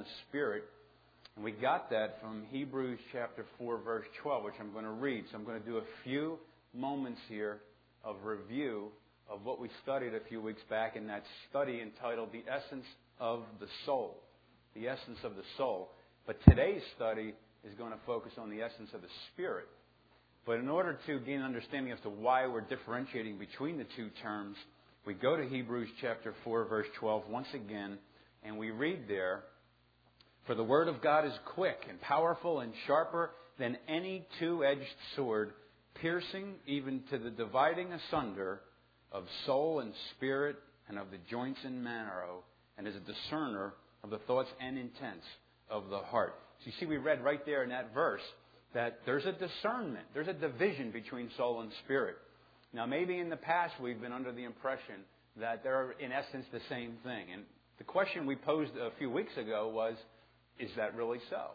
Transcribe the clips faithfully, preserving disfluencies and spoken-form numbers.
spirit. And we got that from Hebrews chapter four, verse twelve, which I'm going to read. So I'm going to do a few moments here of review of what we studied a few weeks back in that study entitled The Essence of the Soul. The Essence of the Soul. But today's study is going to focus on the essence of the Spirit. But in order to gain an understanding as to why we're differentiating between the two terms, we go to Hebrews chapter four, verse twelve once again, and we read there, "For the word of God is quick and powerful and sharper than any two-edged sword, piercing even to the dividing asunder of soul and spirit and of the joints and marrow, and is a discerner of the thoughts and intents of the heart." So you see, we read right there in that verse that there's a discernment, there's a division between soul and spirit. Now, maybe in the past we've been under the impression that they're in essence the same thing. And the question we posed a few weeks ago was, is that really so?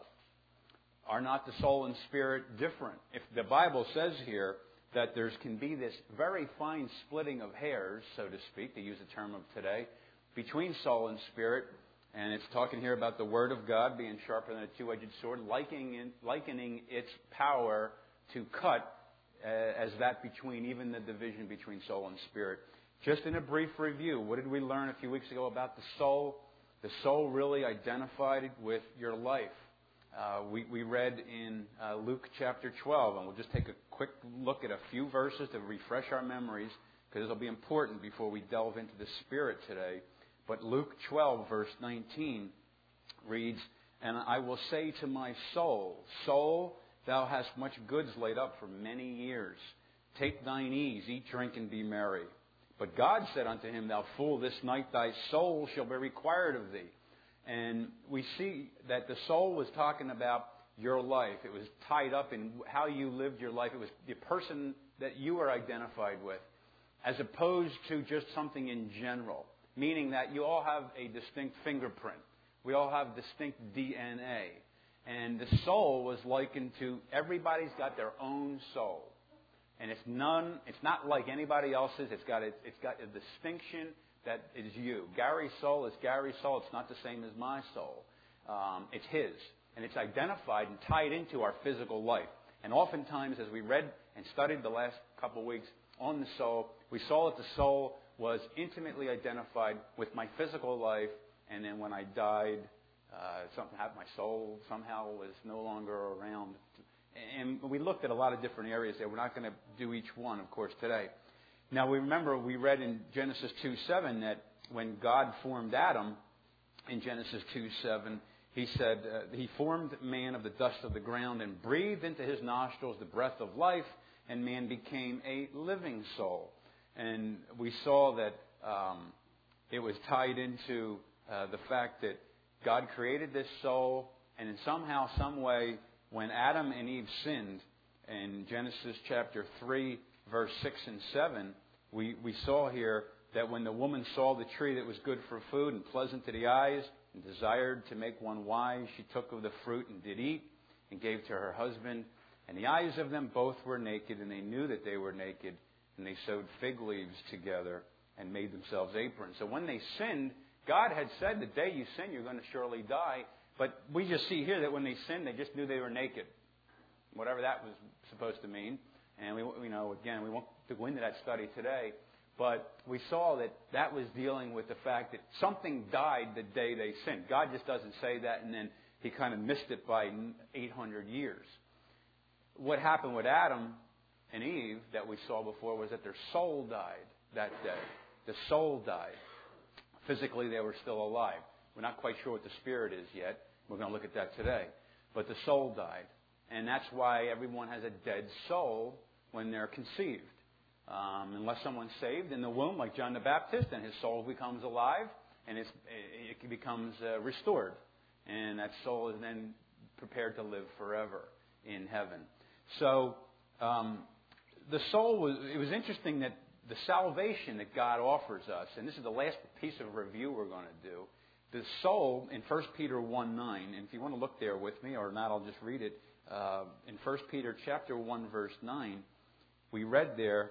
Are not the soul and spirit different? If the Bible says here that there can be this very fine splitting of hairs, so to speak, to use the term of today, between soul and spirit, and it's talking here about the Word of God being sharper than a two-edged sword, likening, likening its power to cut uh, as that between even the division between soul and spirit. Just in a brief review, what did we learn a few weeks ago about the soul? The soul really identified with your life. Uh, we, we read in uh, Luke chapter twelve, and we'll just take a quick look at a few verses to refresh our memories, because it'll be important before we delve into the Spirit today. But Luke twelve, verse nineteen reads, "And I will say to my soul, Soul, thou hast much goods laid up for many years. Take thine ease, eat, drink, and be merry. But God said unto him, Thou fool, this night thy soul shall be required of thee." And we see that the soul was talking about your life. It was tied up in how you lived your life. It was the person that you were identified with, as opposed to just something in general. Meaning that you all have a distinct fingerprint. We all have distinct D N A. And the soul was likened to everybody's got their own soul. And it's none. It's not like anybody else's. It's got a, it's got a distinction that is you. Gary's soul is Gary's soul. It's not the same as my soul. Um, it's his. And it's identified and tied into our physical life. And oftentimes, as we read and studied the last couple of weeks on the soul, we saw that the soul was intimately identified with my physical life. And then when I died, uh, something happened. My soul somehow was no longer around. And we looked at a lot of different areas there. We're not going to do each one, of course, today. Now, we remember we read in Genesis two seven that when God formed Adam, in Genesis two seven, he said, uh, He formed man of the dust of the ground and breathed into his nostrils the breath of life, and man became a living soul. And we saw that um, it was tied into uh, the fact that God created this soul, and in somehow, some way, when Adam and Eve sinned, in Genesis chapter three, verse six and seven, we, we saw here that when the woman saw the tree that was good for food and pleasant to the eyes and desired to make one wise, she took of the fruit and did eat and gave to her husband. And the eyes of them both were naked, and they knew that they were naked, and they sewed fig leaves together and made themselves aprons. So when they sinned, God had said, the day you sin, you're going to surely die. But we just see here that when they sinned, they just knew they were naked, whatever that was supposed to mean. And we, you know, again, we won't go into that study today, but we saw that that was dealing with the fact that something died the day they sinned. God just doesn't say that, and then He kind of missed it by eight hundred years. What happened with Adam and Eve that we saw before was that their soul died that day. The soul died. Physically, they were still alive. We're not quite sure what the spirit is yet. We're going to look at that today. But the soul died. And that's why everyone has a dead soul when they're conceived. Um, unless someone's saved in the womb, like John the Baptist, and his soul becomes alive, and it's, it becomes uh, restored. And that soul is then prepared to live forever in heaven. So um, the soul was, it was interesting that the salvation that God offers us, and this is the last piece of review we're going to do, the soul in First Peter one nine, and if you want to look there with me, or not, I'll just read it. Uh, in First Peter chapter one, verse nine, we read there,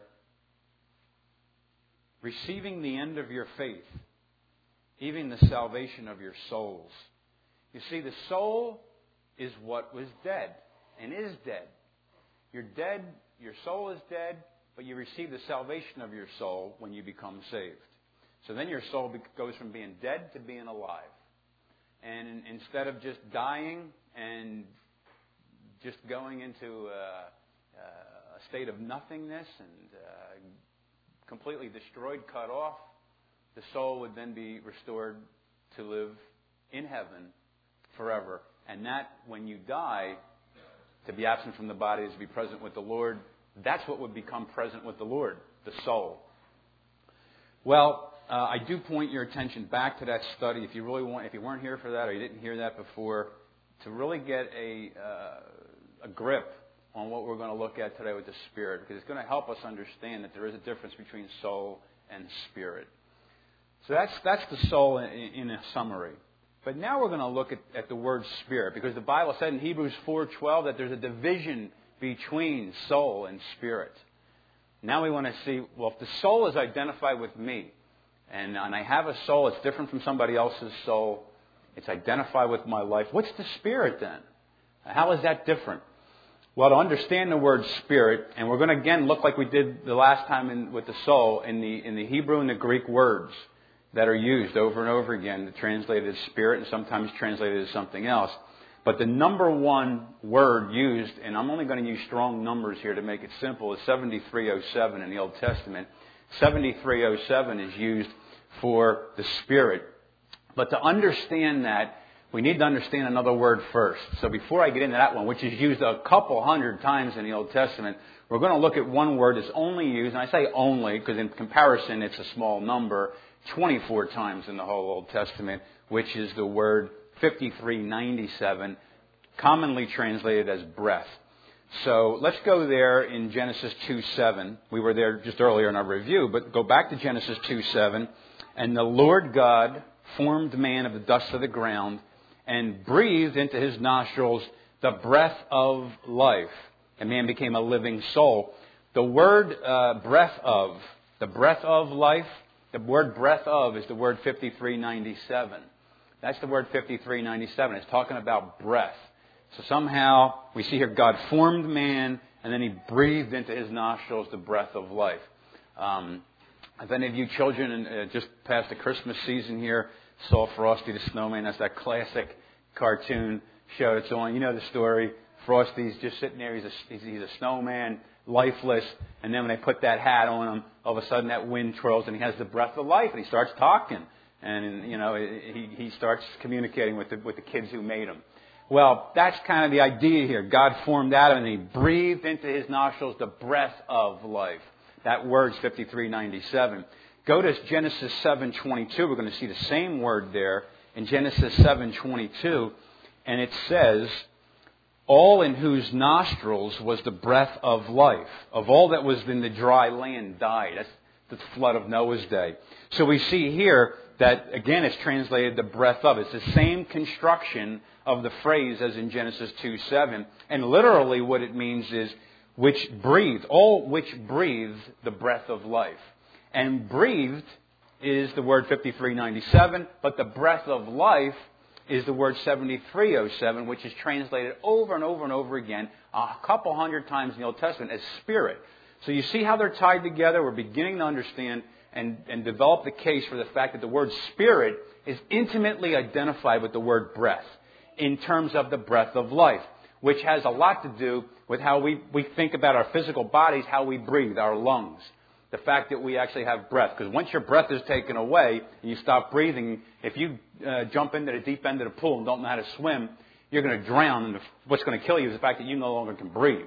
receiving the end of your faith, even the salvation of your souls. You see, the soul is what was dead and is dead. You're dead, your soul is dead, but you receive the salvation of your soul when you become saved. So then your soul goes from being dead to being alive. And instead of just dying and just going into a, a state of nothingness and uh, completely destroyed, cut off, the soul would then be restored to live in heaven forever. And that, when you die, to be absent from the body is to be present with the Lord. That's what would become present with the Lord, the soul. Well, uh, I do point your attention back to that study if you really want, if you weren't here for that or you didn't hear that before, to really get a uh, a grip on what we're going to look at today with the Spirit, because it's going to help us understand that there is a difference between soul and spirit. So that's that's the soul in, in a summary. But now we're going to look at, at the word spirit, because the Bible said in Hebrews four twelve that there's a division between soul and spirit. Now we want to see, well, if the soul is identified with me, and, and I have a soul, it's different from somebody else's soul, it's identified with my life, what's the spirit then? How is that different? Well, to understand the word spirit, and we're going to again look like we did the last time in, with the soul, in the in the Hebrew and the Greek words that are used over and over again, translated as spirit and sometimes translated as something else. But the number one word used, and I'm only going to use strong numbers here to make it simple, is seventy-three oh seven in the Old Testament. seventy-three oh seven is used for the Spirit. But to understand that, we need to understand another word first. So before I get into that one, which is used a couple hundred times in the Old Testament, we're going to look at one word that's only used, and I say only because in comparison it's a small number, twenty-four times in the whole Old Testament, which is the word fifty-three ninety-seven, commonly translated as breath. So let's go there in Genesis two seven. We were there just earlier in our review, but go back to Genesis two seven. And the Lord God formed man of the dust of the ground and breathed into his nostrils the breath of life. And man became a living soul. The word uh, breath of, the breath of life, the word breath of is the word fifty-three ninety-seven. That's the word fifty-three ninety-seven. It's talking about breath. So somehow we see here God formed man and then he breathed into his nostrils the breath of life. Um, if any of you children uh, just past the Christmas season here saw Frosty the Snowman, that's that classic cartoon show that's on. You know the story. Frosty's just sitting there. He's a, he's, he's a snowman, lifeless. And then when they put that hat on him, all of a sudden that wind twirls and he has the breath of life and he starts talking. And, you know, he, he starts communicating with the, with the kids who made him. Well, that's kind of the idea here. God formed Adam and he breathed into his nostrils the breath of life. That word's fifty-three ninety-seven. Go to Genesis seven twenty-two. We're going to see the same word there in Genesis seven twenty-two. And it says, all in whose nostrils was the breath of life. Of all that was in the dry land died. That's the flood of Noah's day. So we see here that, again, it's translated the breath of. It's the same construction of the phrase as in Genesis two seven. And literally what it means is, which breathed, all which breathed the breath of life. And breathed is the word fifty-three ninety-seven, but the breath of life is the word seventy-three oh seven, which is translated over and over and over again, a couple hundred times in the Old Testament, as spirit. So you see how they're tied together? We're beginning to understand and, and develop the case for the fact that the word spirit is intimately identified with the word breath in terms of the breath of life, which has a lot to do with how we, we think about our physical bodies, how we breathe, our lungs. The fact that we actually have breath. Because once your breath is taken away and you stop breathing, if you uh, jump into the deep end of the pool and don't know how to swim, you're going to drown. And what's going to kill you is the fact that you no longer can breathe.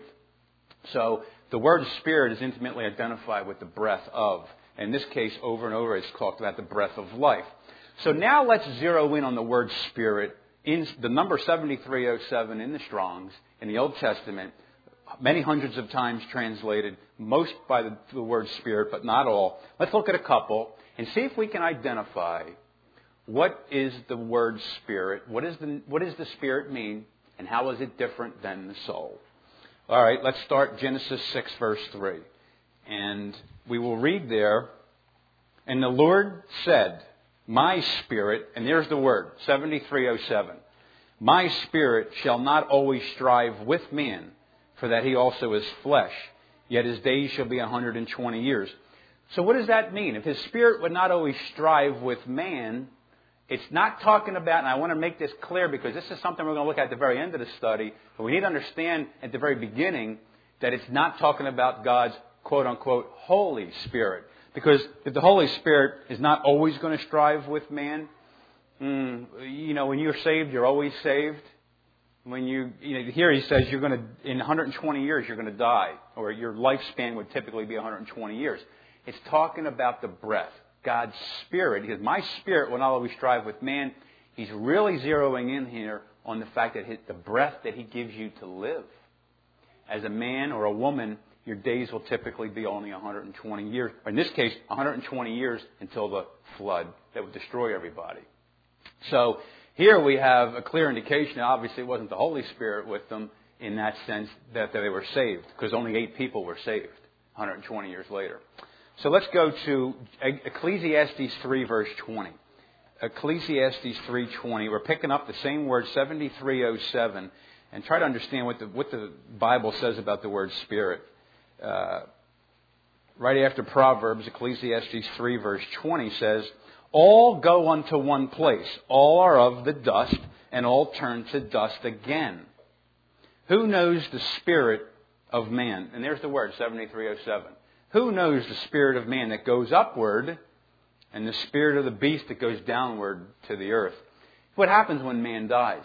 So the word spirit is intimately identified with the breath of. In this case, over and over, it's talked about the breath of life. So now let's zero in on the word spirit. In the number seventy-three oh seven in the Strong's, in the Old Testament, many hundreds of times translated, most by the, the word spirit, but not all. Let's look at a couple and see if we can identify what is the word spirit, what is the what does the spirit mean, and how is it different than the soul. All right, let's start Genesis six, verse three. And we will read there, and the Lord said, my spirit, and there's the word, seventy-three oh seven. My spirit shall not always strive with man, for that he also is flesh. Yet his days shall be a hundred and twenty years. So what does that mean? If his spirit would not always strive with man, it's not talking about, and I want to make this clear because this is something we're going to look at at the very end of the study, but we need to understand at the very beginning that it's not talking about God's quote-unquote Holy Spirit. Because if the Holy Spirit is not always going to strive with man, mm, you know, when you're saved, you're always saved. When you, you know, here he says you're going to, in one hundred twenty years, you're going to die, or your lifespan would typically be one hundred twenty years. It's talking about the breath, God's Spirit. Because my spirit will not always strive with man. He's really zeroing in here on the fact that his, the breath that he gives you to live. As a man or a woman, your days will typically be only one hundred twenty years. Or in this case, one hundred twenty years until the flood that would destroy everybody. So here we have a clear indication. Obviously, it wasn't the Holy Spirit with them in that sense that they were saved, because only eight people were saved one hundred twenty years later. So let's go to Ecclesiastes three, verse twenty. Ecclesiastes three twenty. We're picking up the same word, seventy-three oh seven, and try to understand what the what the Bible says about the word spirit. Uh, right after Proverbs, Ecclesiastes three, verse twenty says, all go unto one place. All are of the dust, and all turn to dust again. Who knows the spirit of man? And there's the word, seventy-three oh seven. Who knows the spirit of man that goes upward, and the spirit of the beast that goes downward to the earth? What happens when man dies?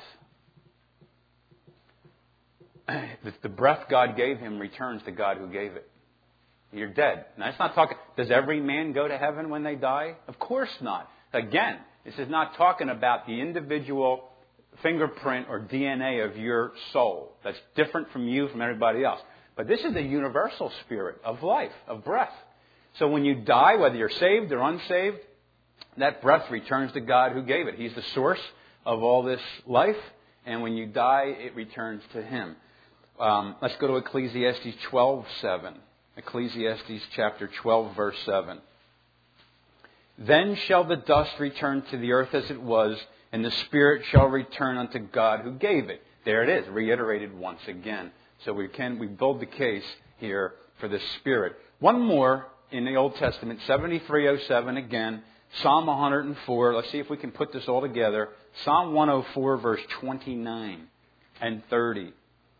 The breath God gave him returns to God who gave it. You're dead. Now, it's not talking, does every man go to heaven when they die? Of course not. Again, this is not talking about the individual fingerprint or D N A of your soul. That's different from you, from everybody else. But this is the universal spirit of life, of breath. So when you die, whether you're saved or unsaved, that breath returns to God who gave it. He's the source of all this life. And when you die, it returns to Him. Um, let's go to Ecclesiastes twelve seven. Ecclesiastes chapter twelve, verse seven. Then shall the dust return to the earth as it was, and the spirit shall return unto God who gave it. There it is, reiterated once again. So we can we build the case here for the spirit. One more in the Old Testament, seventy-three oh seven again, Psalm one hundred four. Let's see if we can put this all together. Psalm one oh four, verse twenty-nine and thirty.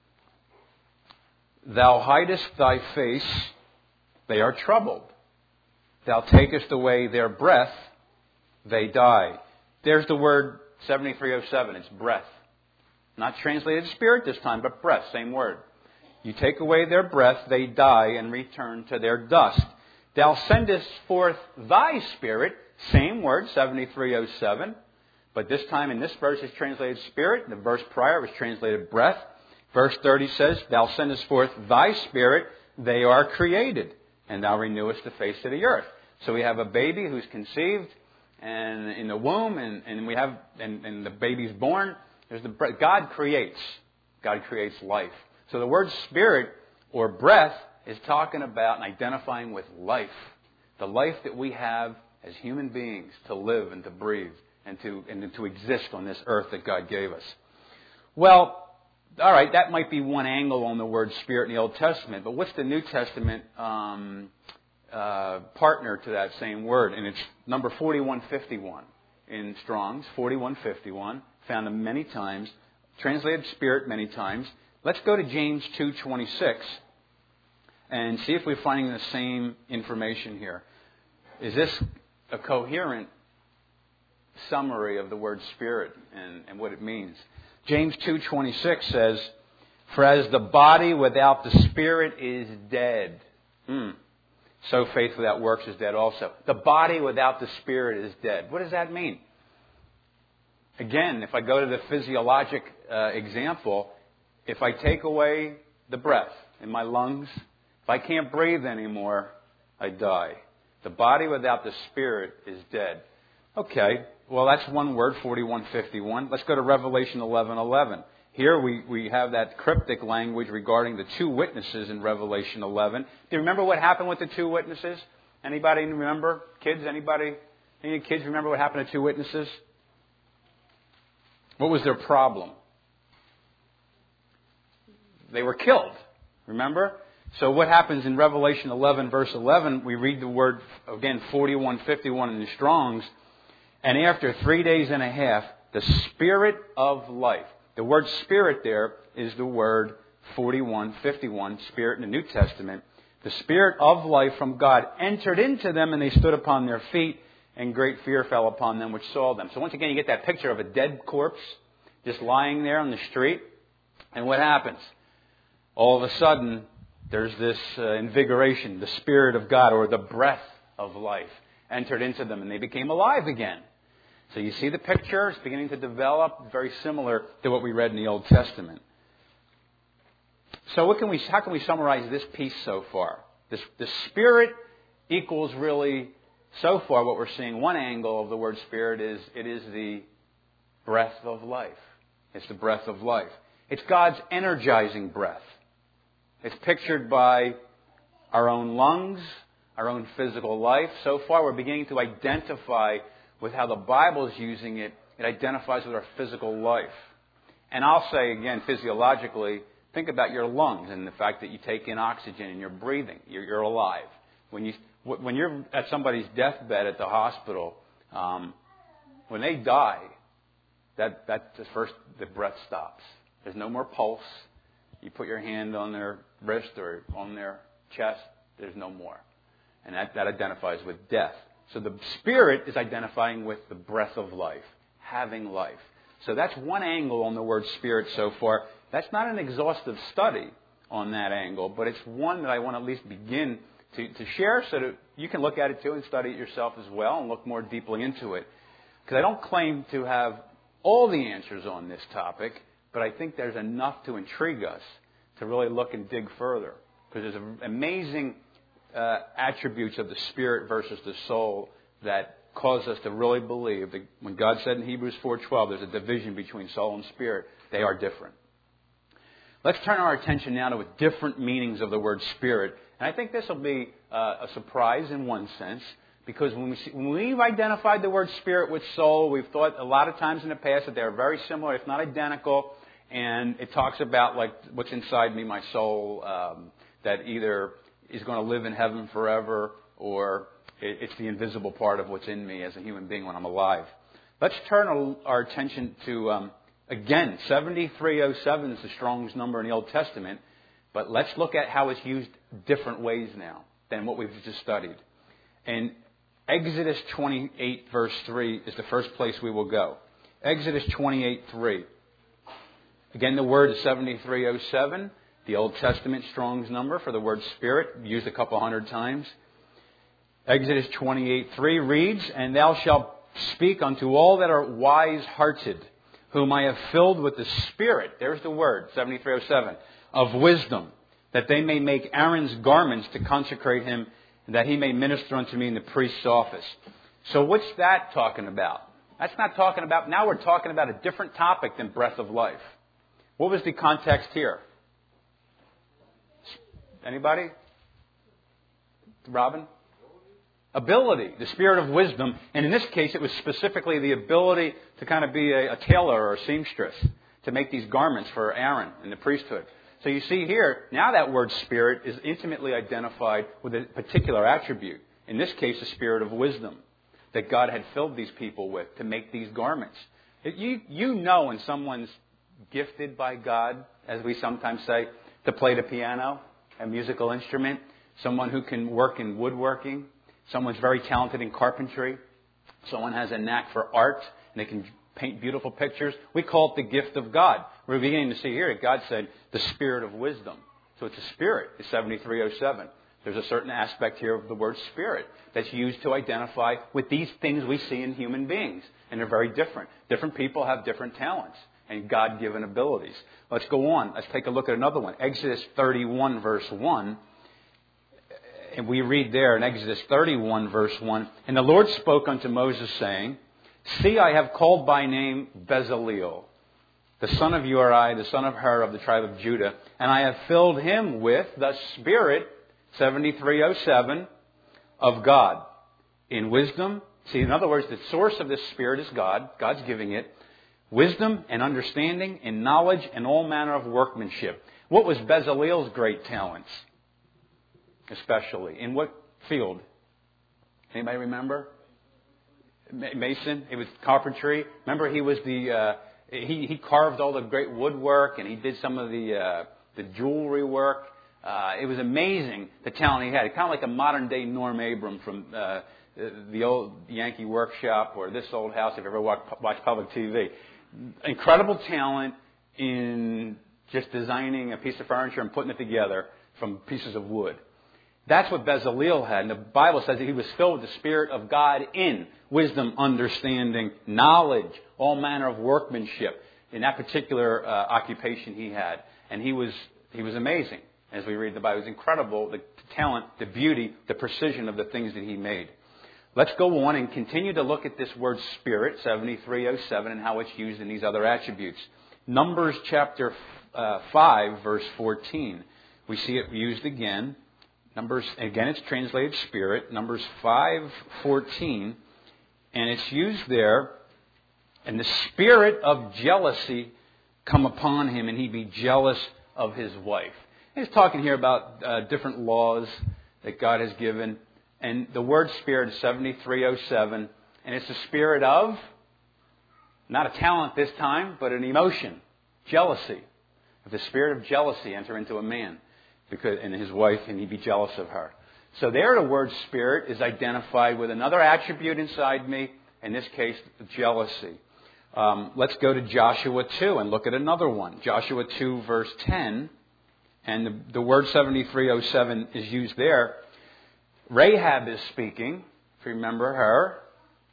Thou hidest thy face, they are troubled. Thou takest away their breath, they die. There's the word seventy-three oh seven. It's breath. Not translated spirit this time, but breath. Same word. You take away their breath, they die and return to their dust. Thou sendest forth thy spirit. Same word, seventy-three oh seven. But this time in this verse is translated spirit. The verse prior was translated breath. Verse thirty says, Thou sendest forth thy spirit, they are created, and thou renewest the face of the earth. So we have a baby who's conceived and in the womb, and, and we have and, and the baby's born. There's the God creates. God creates life. So the word spirit or breath is talking about and identifying with life. The life that we have as human beings to live and to breathe and to and to exist on this earth that God gave us. Well, all right, that might be one angle on the word spirit in the Old Testament, but what's the New Testament um, uh, partner to that same word? And it's number forty-one fifty-one in Strong's, forty-one fifty-one, found many times, translated spirit many times. Let's go to James two twenty-six and see if we're finding the same information here. Is this a coherent summary of the word spirit and, and what it means? James two twenty-six says, For as the body without the spirit is dead, mm, so faith without works is dead also. The body without the spirit is dead. What does that mean? Again, if I go to the physiologic uh, example, if I take away the breath in my lungs, if I can't breathe anymore, I die. The body without the spirit is dead. Okay, well that's one word, forty-one fifty-one. Let's go to Revelation eleven eleven. Here we, we have that cryptic language regarding the two witnesses in Revelation eleven. Do you remember what happened with the two witnesses? Anybody remember? Kids, anybody? Any kids remember what happened to two witnesses? What was their problem? they were killed. Remember? So what happens in Revelation eleven, verse eleven, we read the word, again, forty-one fifty-one in the Strong's, and after three days and a half, the Spirit of life. The word Spirit there is the word forty-one fifty-one, Spirit in the New Testament. The Spirit of life from God entered into them, and they stood upon their feet, and great fear fell upon them which saw them. So once again, you get that picture of a dead corpse just lying there on the street. And what happens? All of a sudden, there's this uh, invigoration, the Spirit of God, or the breath of life, entered into them, and they became alive again. So you see the picture, it's beginning to develop, very similar to what we read in the Old Testament. So what can we, how can we summarize this piece so far? This, the Spirit equals really, so far what we're seeing, one angle of the word Spirit is, it is the breath of life. It's the breath of life. It's God's energizing breath. It's pictured by our own lungs, our own physical life. So far, we're beginning to identify with how the Bible is using it. It identifies with our physical life. And I'll say again, physiologically, think about your lungs and the fact that you take in oxygen and you're breathing. You're, you're alive. When you when you're at somebody's deathbed at the hospital, um, when they die, that that's the first the breath stops. There's no more pulse. You put your hand on their wrist or on their chest, there's no more. And that, that identifies with death. So the Spirit is identifying with the breath of life, having life. So that's one angle on the word Spirit so far. That's not an exhaustive study on that angle, but it's one that I want to at least begin to, to share so that you can look at it too and study it yourself as well and look more deeply into it. Because I don't claim to have all the answers on this topic, but I think there's enough to intrigue us to really look and dig further. Because there's amazing uh, attributes of the Spirit versus the soul that cause us to really believe that when God said in Hebrews four twelve, there's a division between soul and spirit. They are different. Let's turn our attention now to different meanings of the word Spirit. And I think this will be uh, a surprise in one sense. Because when, we see, when we've identified the word Spirit with soul, we've thought a lot of times in the past that they're very similar, if not identical. And it talks about like what's inside me, my soul, um, that either is going to live in heaven forever or it, it's the invisible part of what's in me as a human being when I'm alive. Let's turn our attention to, um, again, seventy-three oh seven is the Strong's number in the Old Testament. But let's look at how it's used different ways now than what we've just studied. And Exodus twenty-eight, verse three is the first place we will go. Exodus twenty-eight, three. Again, the word is seventy-three oh seven, the Old Testament Strong's number for the word Spirit, used a couple hundred times. Exodus twenty-eight, three reads, "And thou shalt speak unto all that are wise-hearted, whom I have filled with the Spirit," there's the word, seventy-three oh seven, "of wisdom, that they may make Aaron's garments to consecrate him, and that he may minister unto me in the priest's office." So what's that talking about? That's not talking about, now we're talking about a different topic than breath of life. What was the context here? Anybody? Robin? Ability, the spirit of wisdom. And in this case, it was specifically the ability to kind of be a, a tailor or a seamstress, to make these garments for Aaron in the priesthood. So you see here, now that word Spirit is intimately identified with a particular attribute. In this case, the spirit of wisdom that God had filled these people with to make these garments. It, you, you know when someone's gifted by God, as we sometimes say, to play the piano, a musical instrument, someone who can work in woodworking, someone's very talented in carpentry, someone has a knack for art, and they can paint beautiful pictures. We call it the gift of God. We're beginning to see here that God said the spirit of wisdom. So it's a spirit, it's seventy-three oh seven. There's a certain aspect here of the word Spirit that's used to identify with these things we see in human beings. And they're very different. Different people have different talents and God-given abilities. Let's go on. Let's take a look at another one. Exodus thirty-one, verse one. And we read there in Exodus thirty-one, verse one, "And the Lord spoke unto Moses, saying, See, I have called by name Bezaleel, the son of Uri, the son of Hur, of the tribe of Judah, and I have filled him with the Spirit," seventy-three oh seven, "of God, in wisdom." See, in other words, the source of this Spirit is God. God's giving it. "Wisdom and understanding and knowledge and all manner of workmanship." What was Bezalel's great talents? Especially. In what field? Anybody remember? Mason. It was carpentry. Remember, he was the uh, he he carved all the great woodwork, and he did some of the uh, the jewelry work. Uh, it was amazing the talent he had. Kind of like a modern day Norm Abram from uh, the old Yankee Workshop or This Old House. If you ever watch, watch public T V, incredible talent in just designing a piece of furniture and putting it together from pieces of wood. That's what Bezalel had. And the Bible says that he was filled with the Spirit of God in wisdom, understanding, knowledge, all manner of workmanship in that particular uh, occupation he had. And he was he was amazing. As we read the Bible, it was incredible, the talent, the beauty, the precision of the things that he made. Let's go on and continue to look at this word Spirit, seventy-three oh seven, and how it's used in these other attributes. Numbers chapter uh, five, verse fourteen. We see it used again. Numbers, again, it's translated Spirit. Numbers five fourteen. And it's used there. And the spirit of jealousy come upon him, and he be jealous of his wife. He's talking here about uh, different laws that God has given. And the word spirit is seventy-three oh seven. And it's the spirit of, not a talent this time, but an emotion. Jealousy. If the spirit of jealousy enter into a man because and his wife, and he be jealous of her. So there the word spirit is identified with another attribute inside me. In this case, jealousy. Um, let's go to Joshua two and look at another one. Joshua two, verse ten. And the, the word seventy-three oh seven is used there. Rahab is speaking, if you remember her.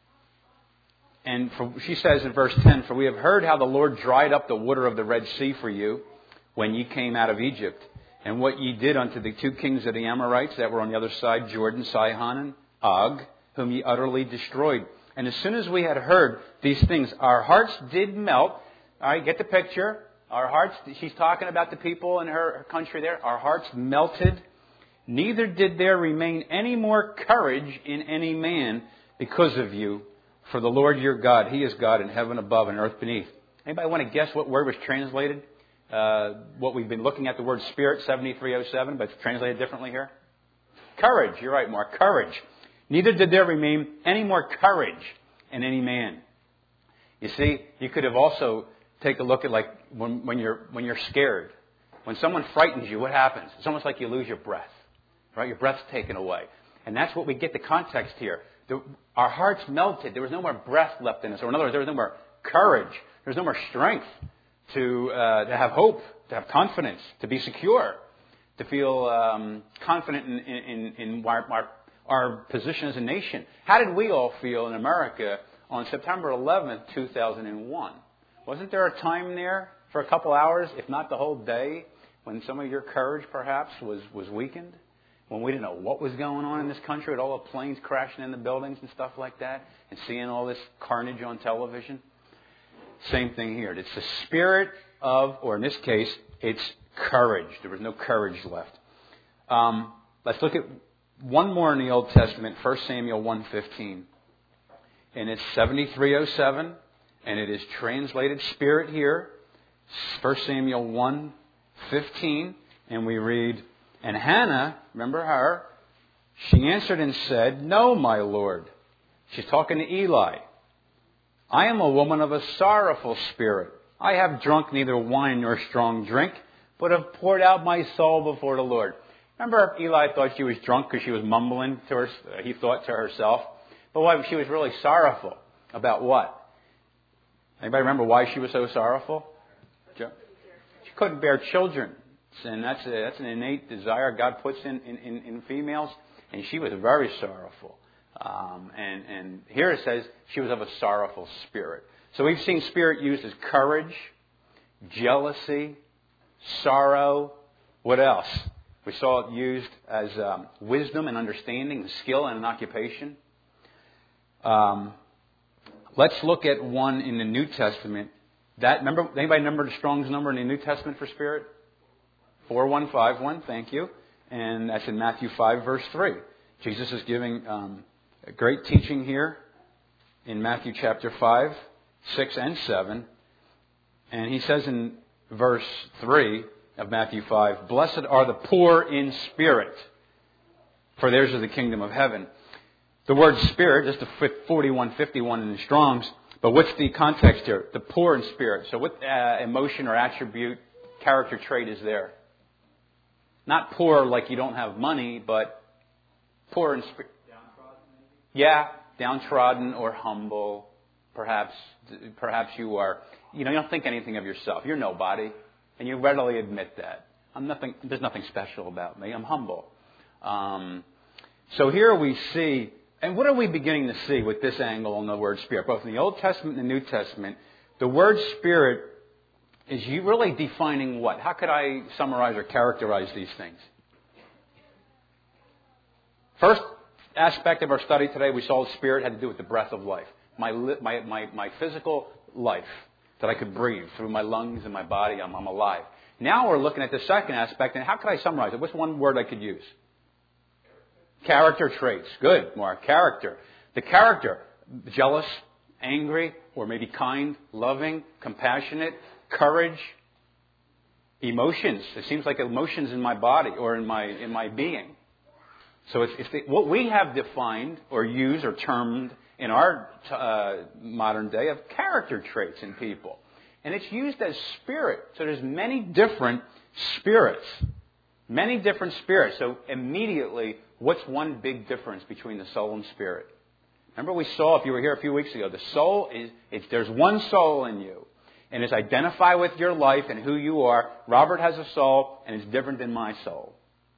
And for, she says in verse ten, "For we have heard how the Lord dried up the water of the Red Sea for you when ye came out of Egypt, and what ye did unto the two kings of the Amorites that were on the other side Jordan, Sihon and Og, whom ye utterly destroyed. And as soon as we had heard these things, our hearts did melt." All right, get the picture. Our hearts, she's talking about the people in her country there. Our hearts melted. "Neither did there remain any more courage in any man because of you. For the Lord your God, He is God in heaven above and earth beneath." Anybody want to guess what word was translated? Uh, what we've been looking at, the word spirit, seventy-three oh seven, but it's translated differently here. Courage. You're right, Mark. Courage. "Neither did there remain any more courage in any man." You see, you could have also take a look at like when, when you're when you're scared. When someone frightens you, what happens? It's almost like you lose your breath. Right? Your breath's taken away. And that's what we get the context here. The, our hearts melted. There was no more breath left in us. Or in other words, there was no more courage. There was no more strength to uh, to have hope, to have confidence, to be secure, to feel um, confident in, in, in our, our, our position as a nation. How did we all feel in America on September eleventh, two thousand one? Wasn't there a time there for a couple hours, if not the whole day, when some of your courage perhaps was, was weakened? When we didn't know what was going on in this country with all the planes crashing in the buildings and stuff like that, and seeing all this carnage on television? Same thing here. It's the spirit of, or in this case, it's courage. There was no courage left. Um, let's look at one more in the Old Testament, First Samuel one fifteen. And it's seventy-three oh seven, and it is translated spirit here. First Samuel one fifteen, and we read, "And Hannah," remember her, "she answered and said, No, my Lord." She's talking to Eli. "I am a woman of a sorrowful spirit. I have drunk neither wine nor strong drink, but have poured out my soul before the Lord." Remember, Eli thought she was drunk because she was mumbling to her, he thought to herself. But why? She was really sorrowful. About what? Anybody remember why she was so sorrowful? She couldn't bear children. And that's a, that's an innate desire God puts in, in, in, in females. And she was very sorrowful. Um, and, and here it says she was of a sorrowful spirit. So we've seen spirit used as courage, jealousy, sorrow. What else? We saw it used as um, wisdom and understanding, and skill and an occupation. Um, let's look at one in the New Testament. That remember, anybody remember the Strong's number in the New Testament for spirit? four one five one, thank you. And that's in Matthew five, verse three. Jesus is giving um, a great teaching here in Matthew chapter five, six, and seven. And he says in verse three, of Matthew five. Blessed are the poor in spirit, for theirs is the kingdom of heaven. The word spirit, just the forty-one fifty-one in the Strong's, but what's the context here? The poor in spirit. So what uh, emotion or attribute, character trait is there? Not poor like you don't have money, but poor in spirit. Downtrodden, maybe? Yeah, downtrodden or humble. Perhaps, perhaps you are. You know, you don't think anything of yourself. You're nobody, and you readily admit that. I'm nothing. There's nothing special about me. I'm humble. Um, so here we see, and what are we beginning to see with this angle on the word spirit? Both in the Old Testament and the New Testament, the word spirit is you really defining what? How could I summarize or characterize these things? First aspect of our study today, we saw the spirit had to do with the breath of life. My, my, my, my physical life that I could breathe through my lungs and my body. I'm, I'm alive. Now we're looking at the second aspect, and how could I summarize it? What's one word I could use? Character traits. Good, Mark. Character. The character, jealous, angry, or maybe kind, loving, compassionate, courage, emotions. It seems like emotions in my body or in my in my being. So it's, it's the, what we have defined or used or termed in our uh, modern day of character traits in people. And it's used as spirit. So there's many different spirits. Many different spirits. So immediately, what's one big difference between the soul and spirit? Remember we saw, if you were here a few weeks ago, the soul is, it's, there's one soul in you. And it's identify with your life and who you are. Robert has a soul, and it's different than my soul.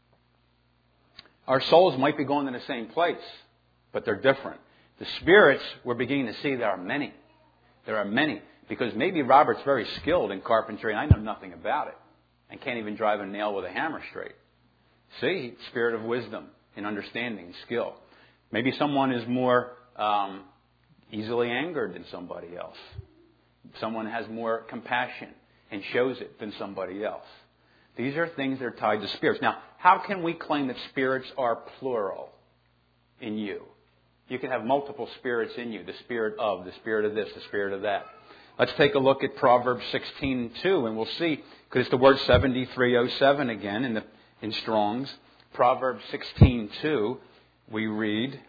Our souls might be going to the same place, but they're different. The spirits, we're beginning to see there are many. There are many. Because maybe Robert's very skilled in carpentry, and I know nothing about it. And can't even drive a nail with a hammer straight. See, spirit of wisdom and understanding and skill. Maybe someone is more um, easily angered than somebody else. Someone has more compassion and shows it than somebody else. These are things that are tied to spirits. Now, how can we claim that spirits are plural in you? You can have multiple spirits in you. The spirit of, the spirit of this, the spirit of that. Let's take a look at Proverbs sixteen two, and we'll see, because it's the word seventy-three oh seven again in the in Strong's. Proverbs sixteen two, we read,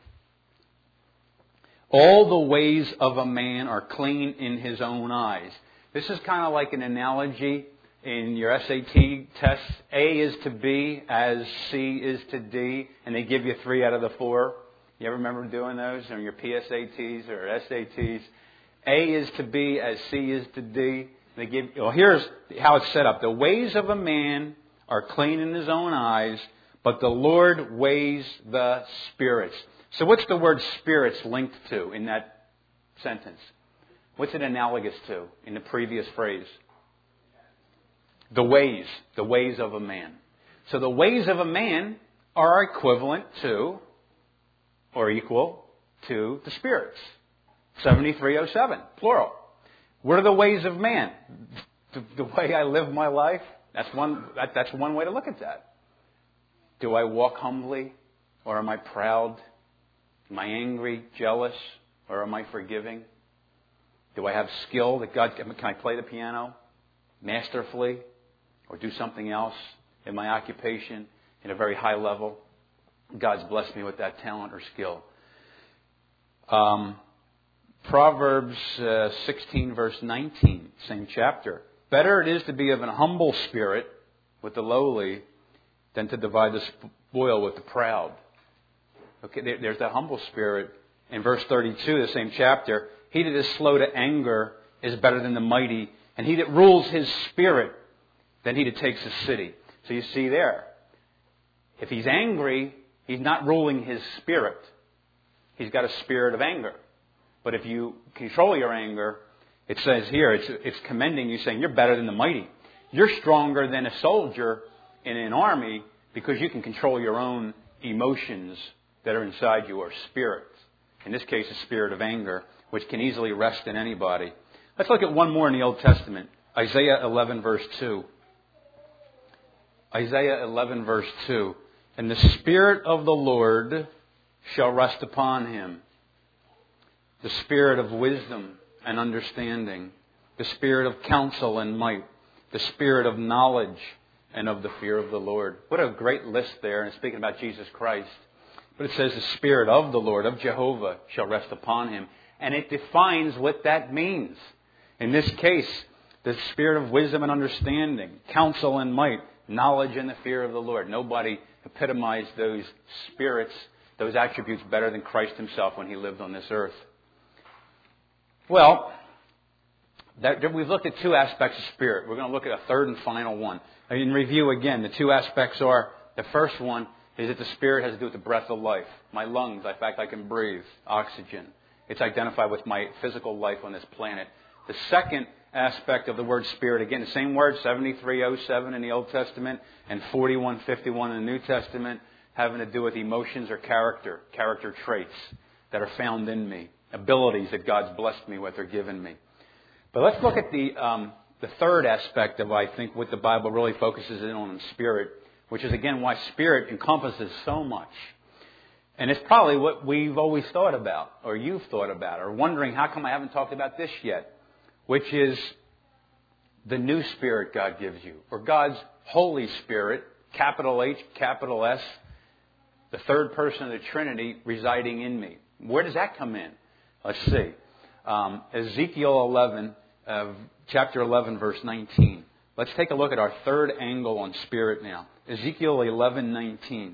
all the ways of a man are clean in his own eyes. This is kind of like an analogy in your S A T tests. A is to B as C is to D, and they give you three out of the four. You ever remember doing those on your P S A Ts or S A Ts? A is to B as C is to D. They give. Well, here's how it's set up. The ways of a man are clean in his own eyes, but the Lord weighs the spirits. So what's the word spirits linked to in that sentence? What's it analogous to in the previous phrase? The ways. The ways of a man. So the ways of a man are equivalent to or equal to the spirits. seventy-three oh seven, plural. What are the ways of man? The, the way I live my life? That's one, that, that's one way to look at that. Do I walk humbly or am I proud? Am I angry, jealous, or am I forgiving? Do I have skill that God, can I play the piano masterfully or do something else in my occupation at a very high level? God's blessed me with that talent or skill. Um, Proverbs uh, sixteen verse nineteen, same chapter. Better it is to be of an humble spirit with the lowly than to divide the spoil with the proud. Okay, there, there's that humble spirit. In verse thirty-two, the same chapter, he that is slow to anger is better than the mighty, and he that rules his spirit than he that takes a city. So you see there, if he's angry, he's not ruling his spirit. He's got a spirit of anger. But if you control your anger, it says here, it's, it's commending you, saying you're better than the mighty. You're stronger than a soldier in an army because you can control your own emotions that are inside you, or spirits. In this case, a spirit of anger, which can easily rest in anybody. Let's look at one more in the Old Testament. Isaiah eleven verse two. Isaiah eleven verse two. And the Spirit of the Lord shall rest upon him. The Spirit of wisdom and understanding. The Spirit of counsel and might. The Spirit of knowledge and of the fear of the Lord. What a great list there, and speaking about Jesus Christ. But it says the Spirit of the Lord, of Jehovah, shall rest upon him. And it defines what that means. In this case, the Spirit of wisdom and understanding, counsel and might, knowledge and the fear of the Lord. Nobody epitomized those spirits, those attributes better than Christ himself when he lived on this earth. Well, that, we've looked at two aspects of spirit. We're going to look at a third and final one. In review again, the two aspects are, the first one is that the Spirit has to do with the breath of life. My lungs, in fact, I can breathe oxygen. It's identified with my physical life on this planet. The second aspect of the word Spirit, again, the same word, seventy-three oh seven in the Old Testament and forty-one fifty-one in the New Testament, having to do with emotions or character, character traits that are found in me, abilities that God's blessed me with or given me. But let's look at the um, the third aspect of, I think, what the Bible really focuses in on in Spirit, which is, again, why Spirit encompasses so much. And it's probably what we've always thought about, or you've thought about, or wondering, how come I haven't talked about this yet? Which is the new Spirit God gives you, or God's Holy Spirit, capital H, capital S, the third person of the Trinity residing in me. Where does that come in? Let's see. Um, Ezekiel eleven, uh, chapter eleven, verse nineteen. Let's take a look at our third angle on Spirit now. Ezekiel eleven nineteen.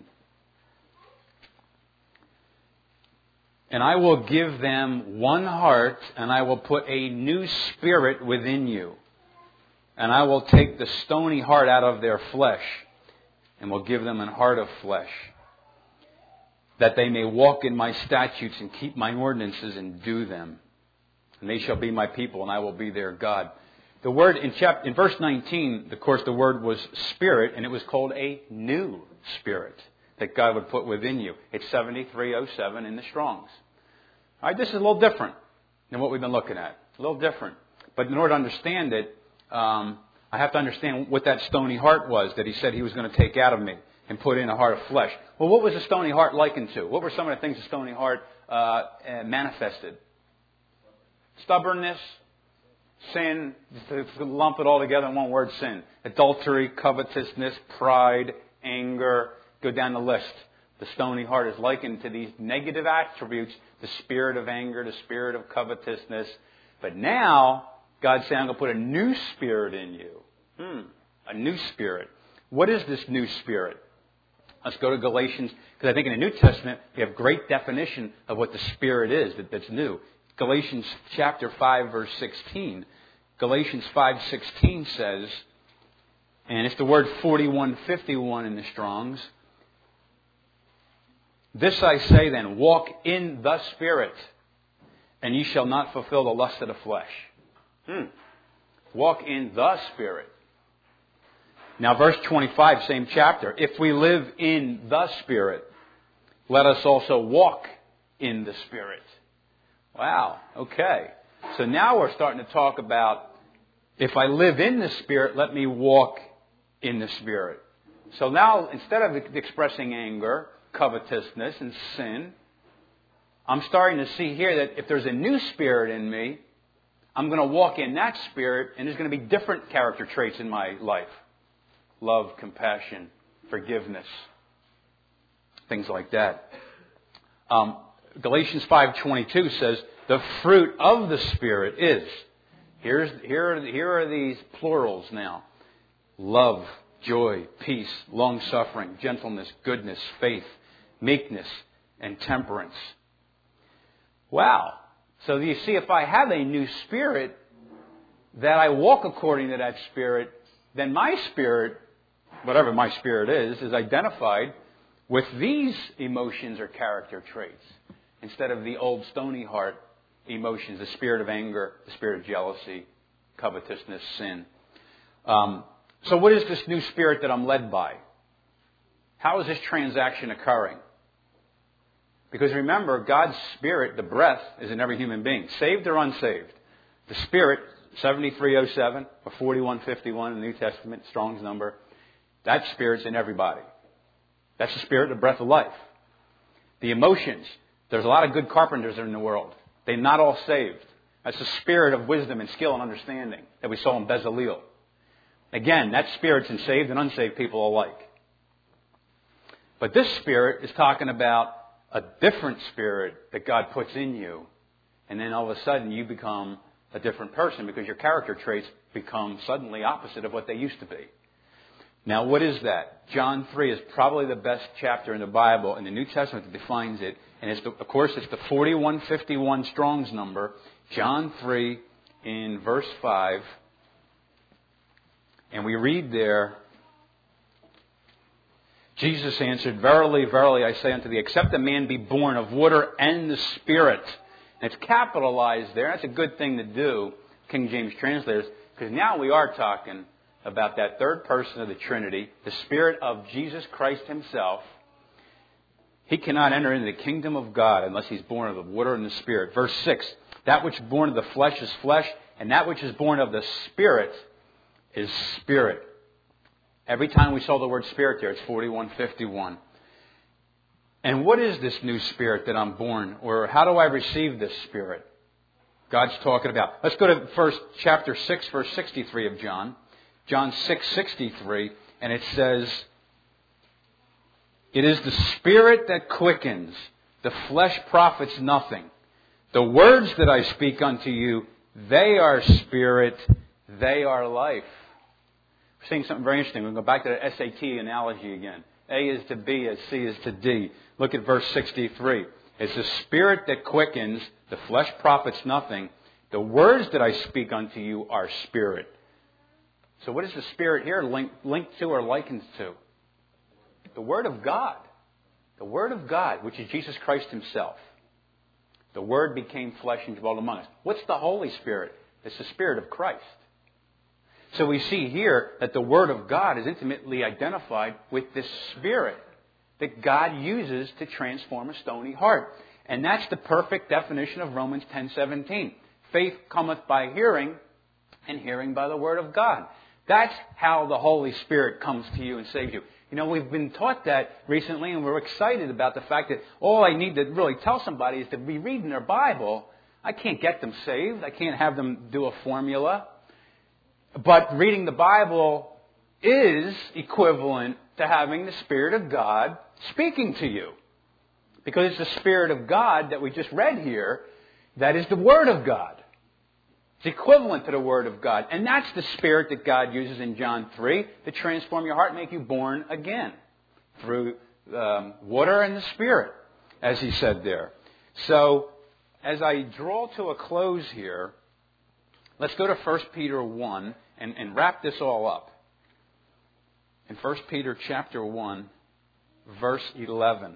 And I will give them one heart, and I will put a new spirit within you. And I will take the stony heart out of their flesh, and will give them an heart of flesh, that they may walk in my statutes and keep my ordinances and do them. And they shall be my people, and I will be their God. The word in chapter, in verse nineteen, of course, the word was spirit, and it was called a new spirit that God would put within you. It's seventy-three oh seven in the Strongs. All right, this is a little different than what we've been looking at. A little different. But in order to understand it, um, I have to understand what that stony heart was that he said he was going to take out of me and put in a heart of flesh. Well, what was the stony heart likened to? What were some of the things the stony heart uh, manifested? Stubbornness, sin, to lump it all together in one word, sin. Adultery, covetousness, pride, anger, go down the list. The stony heart is likened to these negative attributes, the spirit of anger, the spirit of covetousness. But now, God's saying, I'm going to put a new spirit in you. Hmm, a new spirit. What is this new spirit? Let's go to Galatians, because I think in the New Testament, we have great definition of what the Spirit is that, that's new. Galatians chapter five, verse sixteen. Galatians five sixteen says, and it's the word forty-one fifty-one in the Strongs. This I say then, walk in the Spirit, and ye shall not fulfill the lust of the flesh. Hmm. Walk in the Spirit. Now, verse twenty-five, same chapter. If we live in the Spirit, let us also walk in the Spirit. Wow. Okay. So now we're starting to talk about, if I live in the Spirit, let me walk in the Spirit. So now, instead of expressing anger, covetousness, and sin, I'm starting to see here that if there's a new spirit in me, I'm going to walk in that spirit, and there's going to be different character traits in my life. Love, compassion, forgiveness, things like that. Um, Galatians five twenty-two says, the fruit of the Spirit is, here's, here, here are these plurals now. Love, joy, peace, long-suffering, gentleness, goodness, faith, meekness, and temperance. Wow. So you see, if I have a new spirit, that I walk according to that spirit, then my spirit, whatever my spirit is, is identified with these emotions or character traits, instead of the old stony heart emotions, the spirit of anger, the spirit of jealousy, covetousness, sin. Um, so what is this new spirit that I'm led by? How is this transaction occurring? Because remember, God's Spirit, the breath, is in every human being, saved or unsaved. The Spirit, seventy-three oh seven or forty-one fifty-one in the New Testament, Strong's number, that Spirit's in everybody. That's the Spirit, the breath of life. The emotions, there's a lot of good carpenters in the world. They're not all saved. That's the spirit of wisdom and skill and understanding that we saw in Bezalel. Again, that Spirit's in saved and unsaved people alike. But this Spirit is talking about a different Spirit that God puts in you. And then all of a sudden you become a different person because your character traits become suddenly opposite of what they used to be. Now, what is that? John three is probably the best chapter in the Bible, in the New Testament, that defines it. And it's the, of course, it's the forty-one fifty-one Strong's number. John three in verse five. And we read there, Jesus answered, "Verily, verily, I say unto thee, except a man be born of water and the Spirit." And it's capitalized there. That's a good thing to do, King James translators, because now we are talking about that third person of the Trinity, the Spirit of Jesus Christ Himself. He cannot enter into the kingdom of God unless he's born of the water and the Spirit. Verse six, that which is born of the flesh is flesh, and that which is born of the Spirit is spirit. Every time we saw the word Spirit there, it's forty-one fifty-one. And what is this new Spirit that I'm born? Or how do I receive this Spirit? God's talking about. Let's go to first chapter six, verse sixty-three of John. John six sixty-three, and it says, "It is the Spirit that quickens, the flesh profits nothing. The words that I speak unto you, they are spirit, they are life." We're seeing something very interesting. We'll go back to the S A T analogy again. A is to B as C is to D. Look at verse sixty-three. It's the Spirit that quickens, the flesh profits nothing. The words that I speak unto you are spirit. So what is the Spirit here linked, linked to or likened to? The Word of God. The Word of God, which is Jesus Christ Himself. The Word became flesh and dwelt among us. What's the Holy Spirit? It's the Spirit of Christ. So we see here that the Word of God is intimately identified with this Spirit that God uses to transform a stony heart. And that's the perfect definition of Romans ten seventeen. Faith cometh by hearing, and hearing by the Word of God. That's how the Holy Spirit comes to you and saves you. You know, we've been taught that recently, and we're excited about the fact that all I need to really tell somebody is to be reading their Bible. I can't get them saved. I can't have them do a formula. But reading the Bible is equivalent to having the Spirit of God speaking to you. Because it's the Spirit of God that we just read here that is the Word of God. It's equivalent to the Word of God. And that's the Spirit that God uses in John three to transform your heart and make you born again. Through um, water and the Spirit, as he said there. So, as I draw to a close here, let's go to First Peter one and, and wrap this all up. In First Peter chapter one, verse eleven.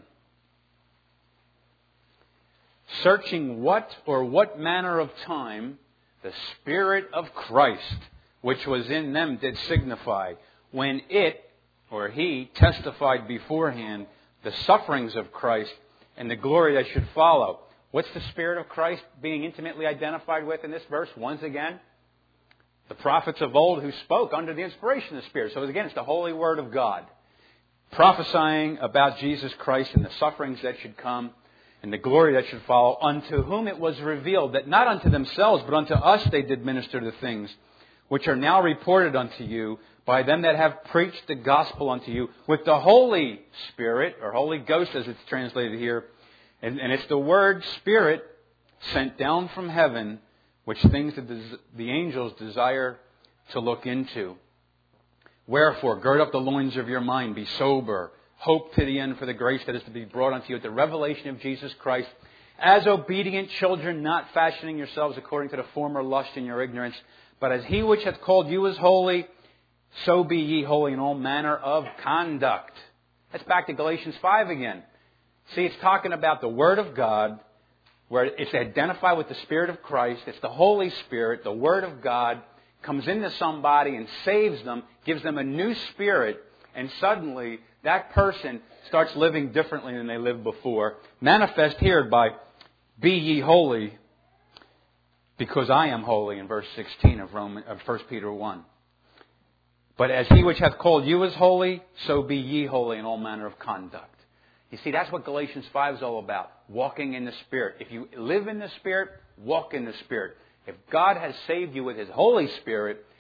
"Searching what or what manner of time the Spirit of Christ, which was in them, did signify, when it," or He, "testified beforehand the sufferings of Christ and the glory that should follow." What's the Spirit of Christ being intimately identified with in this verse? Once again, the prophets of old who spoke under the inspiration of the Spirit. So again, it's the Holy Word of God, prophesying about Jesus Christ and the sufferings that should come and the glory that should follow, unto whom it was revealed that not unto themselves, but unto us they did minister the things which are now reported unto you by them that have preached the gospel unto you with the Holy Spirit, or Holy Ghost as it's translated here. And, and it's the word Spirit sent down from heaven, which things that the, the angels desire to look into. "Wherefore, gird up the loins of your mind, be sober, hope to the end for the grace that is to be brought unto you at the revelation of Jesus Christ, as obedient children, not fashioning yourselves according to the former lust in your ignorance, but as He which hath called you is holy, so be ye holy in all manner of conduct." That's back to Galatians five again. See, it's talking about the Word of God, where it's identified with the Spirit of Christ. It's the Holy Spirit, the Word of God, comes into somebody and saves them, gives them a new spirit, and suddenly that person starts living differently than they lived before. Manifest here by, "Be ye holy, because I am holy," in verse sixteen of Roman, of First Peter one. "But as He which hath called you is holy, so be ye holy in all manner of conduct." You see, that's what Galatians five is all about. Walking in the Spirit. If you live in the Spirit, walk in the Spirit. If God has saved you with His Holy Spirit,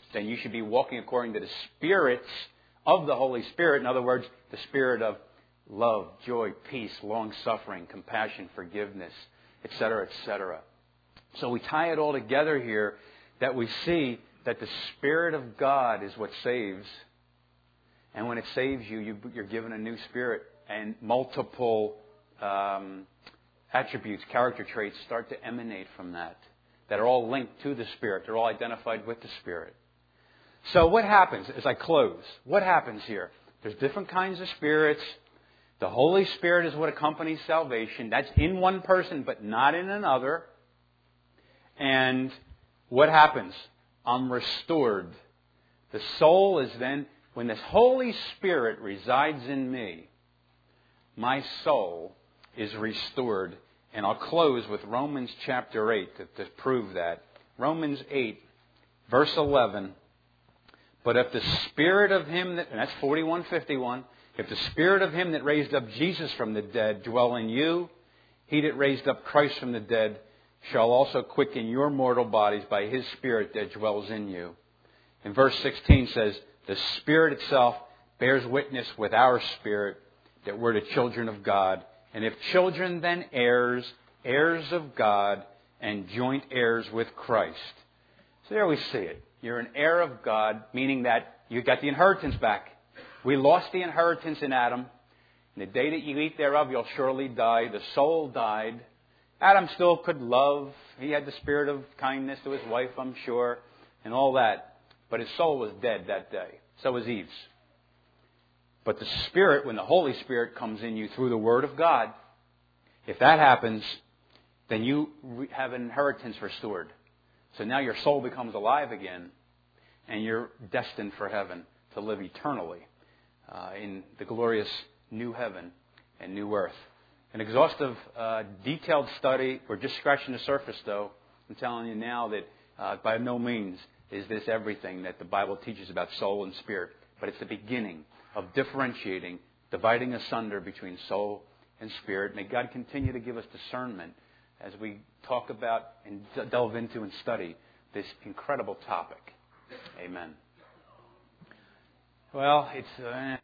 then you should be walking according to the spirits of the Holy Spirit. In other words, the spirit of love, joy, peace, long-suffering, compassion, forgiveness, et cetera, et cetera. So we tie it all together here that we see that the Spirit of God is what saves. And when it saves you, you you're given a new spirit. And multiple um, attributes, character traits start to emanate from that. That are all linked to the Spirit. They're all identified with the Spirit. So what happens as I close? What happens here? There's different kinds of spirits. The Holy Spirit is what accompanies salvation. That's in one person, but not in another. And what happens? I'm restored. The soul is then, when this Holy Spirit resides in me, my soul is restored. And I'll close with Romans chapter eight to, to prove that. Romans eight, verse eleven. But if the Spirit of Him that, and that's forty-one fifty-one, if the Spirit of Him that raised up Jesus from the dead dwell in you, He that raised up Christ from the dead shall also quicken your mortal bodies by His Spirit that dwells in you. And verse sixteen says, the Spirit itself bears witness with our spirit that we're the children of God. And if children, then heirs, heirs of God, and joint heirs with Christ. So there we see it. You're an heir of God, meaning that you got the inheritance back. We lost the inheritance in Adam. In the day that you eat thereof, you'll surely die. The soul died. Adam still could love. He had the spirit of kindness to his wife, I'm sure, and all that. But his soul was dead that day. So was Eve's. But the Spirit, when the Holy Spirit comes in you through the Word of God, if that happens, then you have an inheritance restored. So now your soul becomes alive again, and you're destined for heaven to live eternally uh, in the glorious new heaven and new earth. An exhaustive, uh, detailed study. We're just scratching the surface, though. I'm telling you now that uh, by no means is this everything that the Bible teaches about soul and spirit. But it's the beginning of differentiating, dividing asunder between soul and spirit. May God continue to give us discernment as we talk about and delve into and study this incredible topic. Amen. Well, it's... Uh,